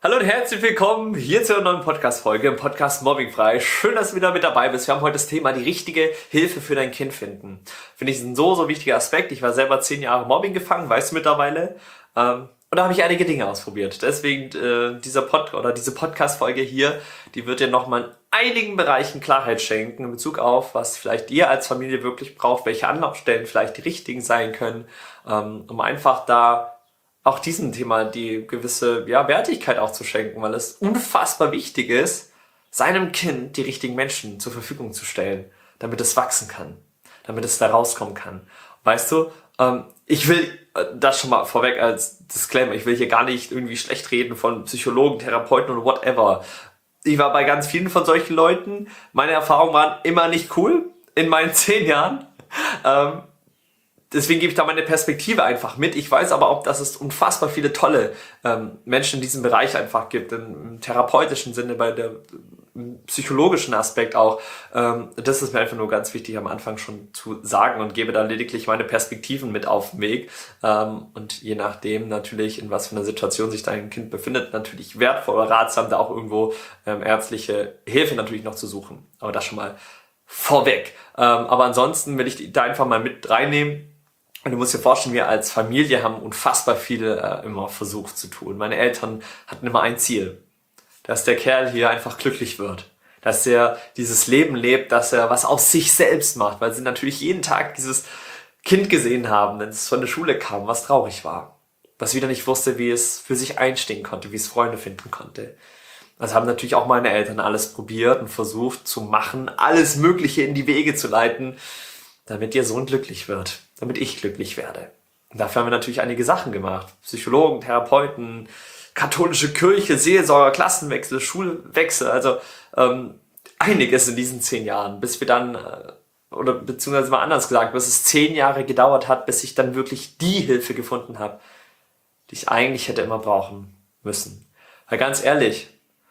Hallo und herzlich willkommen hier zu einer neuen Podcast-Folge im Podcast Mobbingfrei. Schön, dass du wieder mit dabei bist. Wir haben heute das Thema die richtige Hilfe für dein Kind finden. Finde ich ein so wichtiger Aspekt. Ich war selber 10 Jahre Mobbing gefangen, weißt du mittlerweile. Und da habe ich einige Dinge ausprobiert. Deswegen diese Podcast-Folge hier, die wird dir nochmal in einigen Bereichen Klarheit schenken in Bezug auf, was vielleicht ihr als Familie wirklich braucht, welche Anlaufstellen vielleicht die richtigen sein können, um einfach da auch diesem Thema die gewisse Wertigkeit auch zu schenken, weil es unfassbar wichtig ist, seinem Kind die richtigen Menschen zur Verfügung zu stellen, damit es wachsen kann, damit es da rauskommen kann. Weißt du, ich will das schon mal vorweg als Disclaimer, ich will hier gar nicht irgendwie schlecht reden von Psychologen, Therapeuten und whatever. Ich war bei ganz vielen von solchen Leuten, meine Erfahrungen waren immer nicht cool in meinen 10 Jahren. Deswegen gebe ich da meine Perspektive einfach mit. Ich weiß aber auch, dass es unfassbar viele tolle Menschen in diesem Bereich einfach gibt, im therapeutischen Sinne, im psychologischen Aspekt auch. Das ist mir einfach nur ganz wichtig am Anfang schon zu sagen und gebe da lediglich meine Perspektiven mit auf den Weg. Und je nachdem natürlich, in was für einer Situation sich dein Kind befindet, natürlich wertvoll oder ratsam, da auch irgendwo ärztliche Hilfe natürlich noch zu suchen. Aber das schon mal vorweg. Aber ansonsten will ich da einfach mal mit reinnehmen. Und du musst dir vorstellen, wir als Familie haben unfassbar viel immer versucht zu tun. Meine Eltern hatten immer ein Ziel, dass der Kerl hier einfach glücklich wird, dass er dieses Leben lebt, dass er was aus sich selbst macht, weil sie natürlich jeden Tag dieses Kind gesehen haben, wenn es von der Schule kam, was traurig war, was wieder nicht wusste, wie es für sich einstehen konnte, wie es Freunde finden konnte. Also haben natürlich auch meine Eltern alles probiert und versucht zu machen, alles Mögliche in die Wege zu leiten, damit ihr Sohn glücklich wird, damit ich glücklich werde. Und dafür haben wir natürlich einige Sachen gemacht. Psychologen, Therapeuten, katholische Kirche, Seelsorger, Klassenwechsel, Schulwechsel, also einiges in diesen 10 Jahren, bis wir dann, oder beziehungsweise mal anders gesagt, bis es 10 Jahre gedauert hat, bis ich dann wirklich die Hilfe gefunden habe, die ich eigentlich hätte immer brauchen müssen. Weil ganz ehrlich,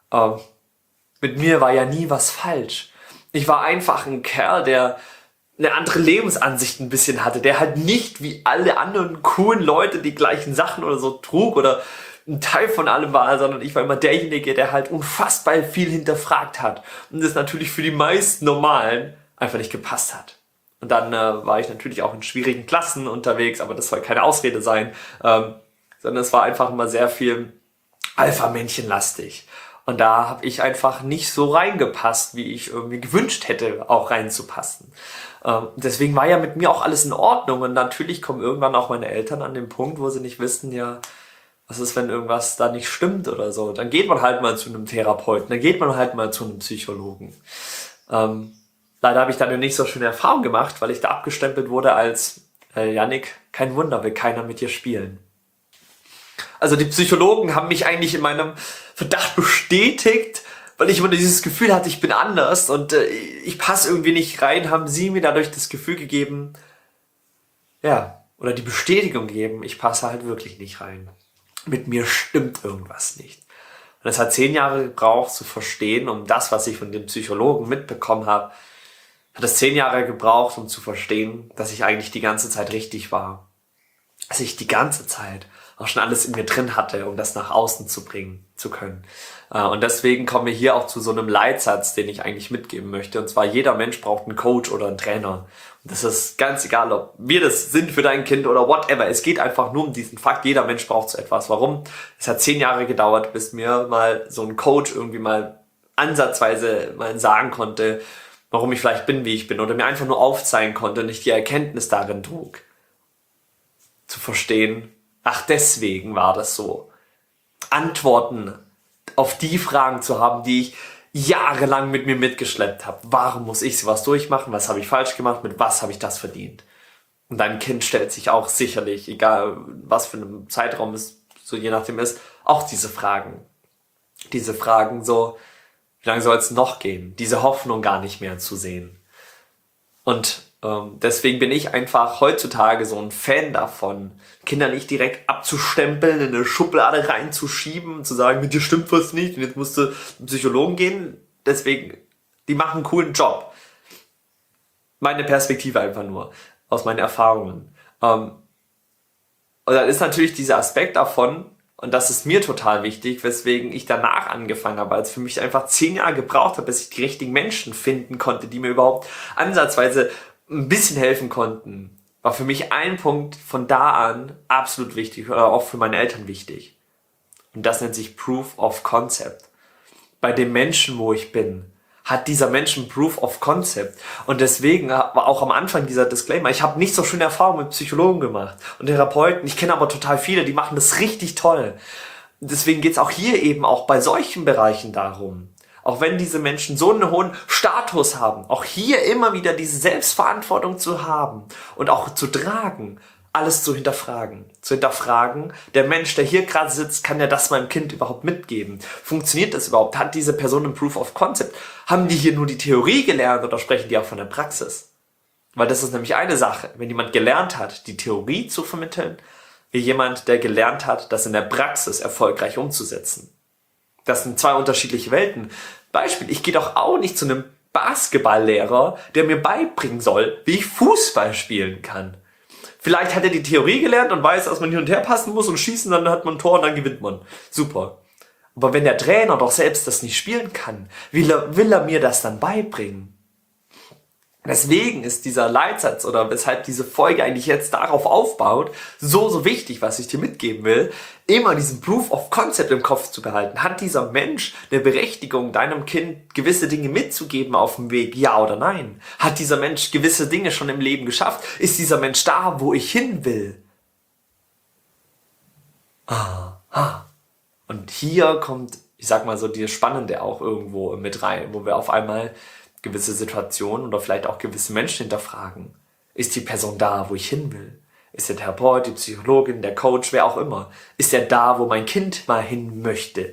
mit mir war ja nie was falsch. Ich war einfach ein Kerl, der eine andere Lebensansicht ein bisschen hatte, der halt nicht wie alle anderen coolen Leute die gleichen Sachen oder so trug oder ein Teil von allem war, sondern ich war immer derjenige, der halt unfassbar viel hinterfragt hat und das natürlich für die meisten Normalen einfach nicht gepasst hat. Und dann war ich natürlich auch in schwierigen Klassen unterwegs, aber das soll keine Ausrede sein, sondern es war einfach immer sehr viel Alpha-Männchen-lastig. Und da habe ich einfach nicht so reingepasst, wie ich irgendwie gewünscht hätte, auch reinzupassen. Deswegen war ja mit mir auch alles in Ordnung. Und natürlich kommen irgendwann auch meine Eltern an den Punkt, wo sie nicht wissen, ja, was ist, wenn irgendwas da nicht stimmt oder so. Dann geht man halt mal zu einem Therapeuten, dann geht man halt mal zu einem Psychologen. Leider habe ich dann eine nicht so schöne Erfahrung gemacht, weil ich da abgestempelt wurde als Yannick, kein Wunder, will keiner mit dir spielen. Also die Psychologen haben mich eigentlich in meinem Verdacht bestätigt, weil ich immer dieses Gefühl hatte, ich bin anders und ich passe irgendwie nicht rein, haben sie mir dadurch das Gefühl gegeben, oder die Bestätigung gegeben, ich passe halt wirklich nicht rein. Mit mir stimmt irgendwas nicht. Und es hat 10 Jahre gebraucht zu verstehen, um das, was ich von den Psychologen mitbekommen habe, hat es 10 Jahre gebraucht, um zu verstehen, dass ich eigentlich die ganze Zeit richtig war. Dass ich die ganze Zeit auch schon alles in mir drin hatte, um das nach außen zu bringen zu können. Und deswegen kommen wir hier auch zu so einem Leitsatz, den ich eigentlich mitgeben möchte. Und zwar, jeder Mensch braucht einen Coach oder einen Trainer. Und das ist ganz egal, ob wir das sind für dein Kind oder whatever. Es geht einfach nur um diesen Fakt, jeder Mensch braucht so etwas. Warum? Es hat 10 Jahre gedauert, bis mir mal so ein Coach irgendwie mal ansatzweise mal sagen konnte, warum ich vielleicht bin, wie ich bin. Oder mir einfach nur aufzeigen konnte und ich die Erkenntnis darin trug. Zu verstehen, ach, deswegen war das so. Antworten auf die Fragen zu haben, die ich jahrelang mit mir mitgeschleppt habe. Warum muss ich sowas durchmachen? Was habe ich falsch gemacht? Mit was habe ich das verdient? Und dein Kind stellt sich auch sicherlich, egal was für ein Zeitraum es so je nachdem ist, auch diese Fragen. Diese Fragen so, wie lange soll es noch gehen? Diese Hoffnung gar nicht mehr zu sehen. Und deswegen bin ich einfach heutzutage so ein Fan davon, Kinder nicht direkt abzustempeln, in eine Schublade reinzuschieben, zu sagen, mit dir stimmt was nicht und jetzt musst du zum Psychologen gehen. Deswegen, die machen einen coolen Job. Meine Perspektive einfach nur, aus meinen Erfahrungen. Und dann ist natürlich dieser Aspekt davon, Und das ist mir total wichtig, weswegen ich danach angefangen habe, als für mich einfach 10 Jahre gebraucht habe, bis ich die richtigen Menschen finden konnte, die mir überhaupt ansatzweise ein bisschen helfen konnten. War für mich ein Punkt von da an absolut wichtig oder auch für meine Eltern wichtig. Und das nennt sich Proof of Concept. Bei dem Menschen, wo ich bin, hat dieser Mensch ein Proof of Concept. Und deswegen war auch am Anfang dieser Disclaimer, ich habe nicht so schöne Erfahrungen mit Psychologen gemacht und Therapeuten. Ich kenne aber total viele, die machen das richtig toll. Deswegen geht's auch hier eben auch bei solchen Bereichen darum, auch wenn diese Menschen so einen hohen Status haben, auch hier immer wieder diese Selbstverantwortung zu haben und auch zu tragen, alles zu hinterfragen. Zu hinterfragen, der Mensch, der hier gerade sitzt, kann ja das meinem Kind überhaupt mitgeben? Funktioniert das überhaupt? Hat diese Person ein Proof of Concept? Haben die hier nur die Theorie gelernt oder sprechen die auch von der Praxis? Weil das ist nämlich eine Sache. Wenn jemand gelernt hat, die Theorie zu vermitteln, wie jemand, der gelernt hat, das in der Praxis erfolgreich umzusetzen. Das sind zwei unterschiedliche Welten. Beispiel, ich gehe doch auch nicht zu einem Basketballlehrer, der mir beibringen soll, wie ich Fußball spielen kann. Vielleicht hat er die Theorie gelernt und weiß, dass man hin und her passen muss und schießen, dann hat man ein Tor und dann gewinnt man. Super. Aber wenn der Trainer doch selbst das nicht spielen kann, will er mir das dann beibringen? Deswegen ist dieser Leitsatz oder weshalb diese Folge eigentlich jetzt darauf aufbaut, so wichtig, was ich dir mitgeben will, immer diesen Proof of Concept im Kopf zu behalten. Hat dieser Mensch eine Berechtigung, deinem Kind gewisse Dinge mitzugeben auf dem Weg, ja oder nein? Hat dieser Mensch gewisse Dinge schon im Leben geschafft? Ist dieser Mensch da, wo ich hin will? Und hier kommt, ich sag mal so, die Spannende auch irgendwo mit rein, wo wir auf einmal gewisse Situationen oder vielleicht auch gewisse Menschen hinterfragen. Ist die Person da, wo ich hin will? Ist der Therapeut, die Psychologin, der Coach, wer auch immer? Ist er da, wo mein Kind mal hin möchte?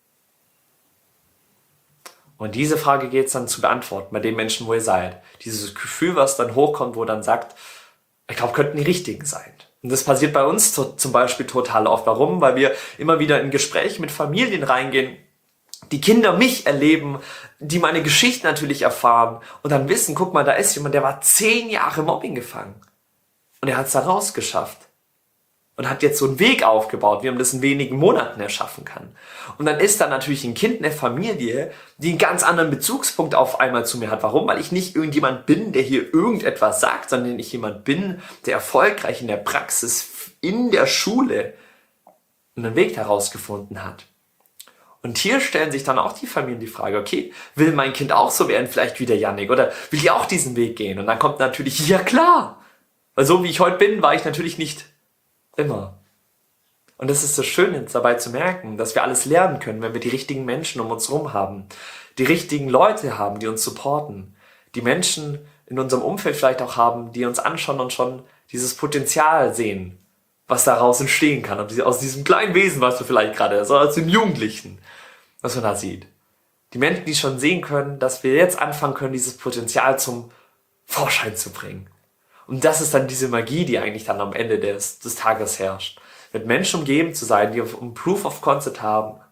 Und diese Frage geht es dann zu beantworten bei den Menschen, wo ihr seid. Dieses Gefühl, was dann hochkommt, wo dann sagt, ich glaube, könnten die Richtigen sein. Und das passiert bei uns zum Beispiel total oft. Warum? Weil wir immer wieder in Gespräche mit Familien reingehen, die Kinder mich erleben, die meine Geschichte natürlich erfahren und dann wissen, guck mal, da ist jemand, der war 10 Jahre Mobbing gefangen und er hat es da rausgeschafft und hat jetzt so einen Weg aufgebaut, wie man das in wenigen Monaten erschaffen kann. Und dann ist da natürlich ein Kind, eine Familie, die einen ganz anderen Bezugspunkt auf einmal zu mir hat. Warum? Weil ich nicht irgendjemand bin, der hier irgendetwas sagt, sondern ich jemand bin, der erfolgreich in der Praxis, in der Schule einen Weg herausgefunden hat. Und hier stellen sich dann auch die Familien die Frage, okay, will mein Kind auch so werden, vielleicht wie der Yannick, oder will die auch diesen Weg gehen? Und dann kommt natürlich, ja klar, weil so wie ich heute bin, war ich natürlich nicht immer. Und das ist so schön jetzt dabei zu merken, dass wir alles lernen können, wenn wir die richtigen Menschen um uns herum haben, die richtigen Leute haben, die uns supporten, die Menschen in unserem Umfeld vielleicht auch haben, die uns anschauen und schon dieses Potenzial sehen, was daraus entstehen kann, aus diesem kleinen Wesen, was du vielleicht gerade hast, oder aus dem Jugendlichen, was man da sieht. Die Menschen, die schon sehen können, dass wir jetzt anfangen können, dieses Potenzial zum Vorschein zu bringen. Und das ist dann diese Magie, die eigentlich dann am Ende des Tages herrscht. Mit Menschen umgeben zu sein, die ein Proof of Concept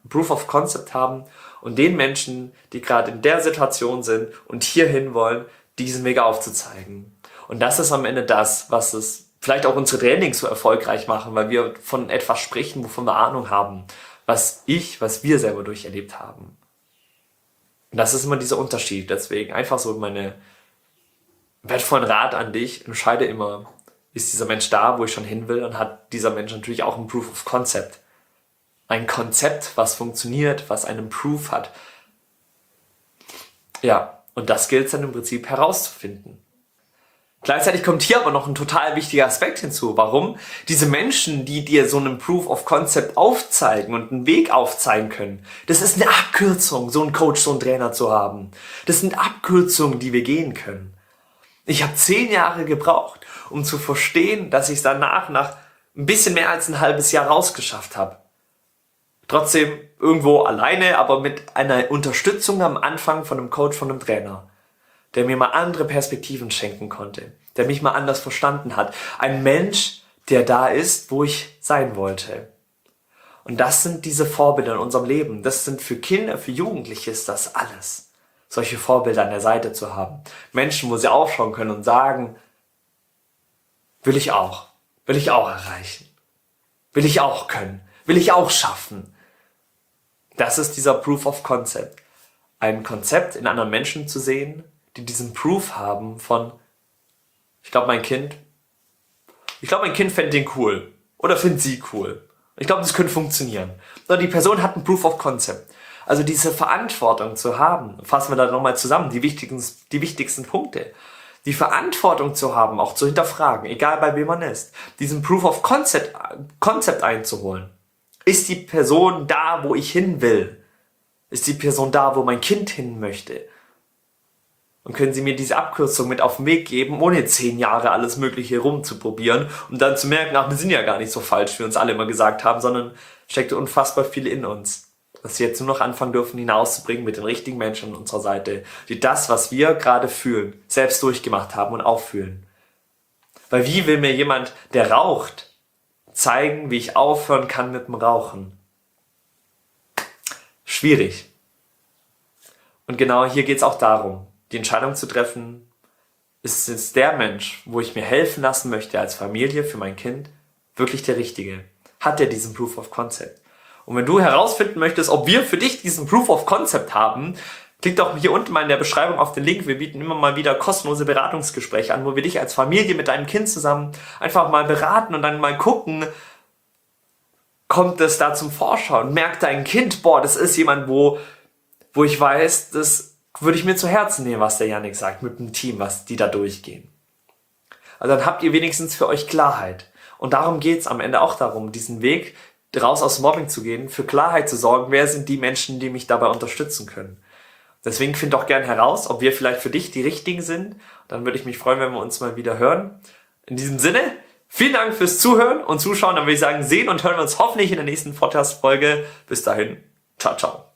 haben und den Menschen, die gerade in der Situation sind und hierhin wollen, diesen Weg aufzuzeigen. Und das ist am Ende das, was es vielleicht auch unsere Trainings so erfolgreich machen, weil wir von etwas sprechen, wovon wir Ahnung haben, was wir selber durcherlebt haben. Und das ist immer dieser Unterschied. Deswegen einfach so meine wertvollen Rat an dich, entscheide immer, ist dieser Mensch da, wo ich schon hin will, und hat dieser Mensch natürlich auch ein Proof of Concept. Ein Konzept, was funktioniert, was einen Proof hat. Ja, und das gilt es dann im Prinzip herauszufinden. Gleichzeitig kommt hier aber noch ein total wichtiger Aspekt hinzu. Warum? Diese Menschen, die dir so einen Proof of Concept aufzeigen und einen Weg aufzeigen können, das ist eine Abkürzung, so einen Coach, so einen Trainer zu haben. Das sind Abkürzungen, die wir gehen können. Ich habe 10 Jahre gebraucht, um zu verstehen, dass ich es danach nach ein bisschen mehr als ein halbes Jahr rausgeschafft habe. Trotzdem irgendwo alleine, aber mit einer Unterstützung am Anfang von einem Coach, von einem Trainer, der mir mal andere Perspektiven schenken konnte, der mich mal anders verstanden hat. Ein Mensch, der da ist, wo ich sein wollte. Und das sind diese Vorbilder in unserem Leben. Das sind für Kinder, für Jugendliche ist das alles. Solche Vorbilder an der Seite zu haben. Menschen, wo sie aufschauen können und sagen, will ich auch erreichen. Will ich auch können. will ich auch schaffen. Das ist dieser Proof of Concept. Ein Konzept in anderen Menschen zu sehen, die diesen Proof haben von, ich glaube, mein Kind fände den cool. Oder findet sie cool. Ich glaube, das könnte funktionieren. Oder die Person hat ein Proof of Concept. Also diese Verantwortung zu haben, fassen wir da nochmal zusammen, die wichtigsten Punkte. Die Verantwortung zu haben, auch zu hinterfragen, egal bei wem man ist. Diesen Proof of Concept einzuholen. Ist die Person da, wo ich hin will? Ist die Person da, wo mein Kind hin möchte? Und können Sie mir diese Abkürzung mit auf den Weg geben, ohne 10 Jahre alles Mögliche rumzuprobieren und dann zu merken, ach, wir sind ja gar nicht so falsch, wie uns alle immer gesagt haben, sondern steckt unfassbar viel in uns. Dass wir jetzt nur noch anfangen dürfen, hinauszubringen mit den richtigen Menschen an unserer Seite, die das, was wir gerade fühlen, selbst durchgemacht haben und auch fühlen. Weil wie will mir jemand, der raucht, zeigen, wie ich aufhören kann mit dem Rauchen? Schwierig. Und genau hier geht es auch darum, die Entscheidung zu treffen, ist es der Mensch, wo ich mir helfen lassen möchte als Familie für mein Kind, wirklich der Richtige? Hat er diesen Proof of Concept? Und wenn du herausfinden möchtest, ob wir für dich diesen Proof of Concept haben, klick doch hier unten mal in der Beschreibung auf den Link. Wir bieten immer mal wieder kostenlose Beratungsgespräche an, wo wir dich als Familie mit deinem Kind zusammen einfach mal beraten und dann mal gucken, kommt es da zum Vorschein? Merkt dein Kind, boah, das ist jemand, wo ich weiß, das würde ich mir zu Herzen nehmen, was der Yannick sagt, mit dem Team, was die da durchgehen. Also dann habt ihr wenigstens für euch Klarheit. Und darum geht's am Ende auch darum, diesen Weg raus aus Mobbing zu gehen, für Klarheit zu sorgen, wer sind die Menschen, die mich dabei unterstützen können. Deswegen find doch gern heraus, ob wir vielleicht für dich die Richtigen sind. Dann würde ich mich freuen, wenn wir uns mal wieder hören. In diesem Sinne, vielen Dank fürs Zuhören und Zuschauen. Dann würde ich sagen, sehen und hören wir uns hoffentlich in der nächsten Podcast-Folge. Bis dahin, ciao, ciao.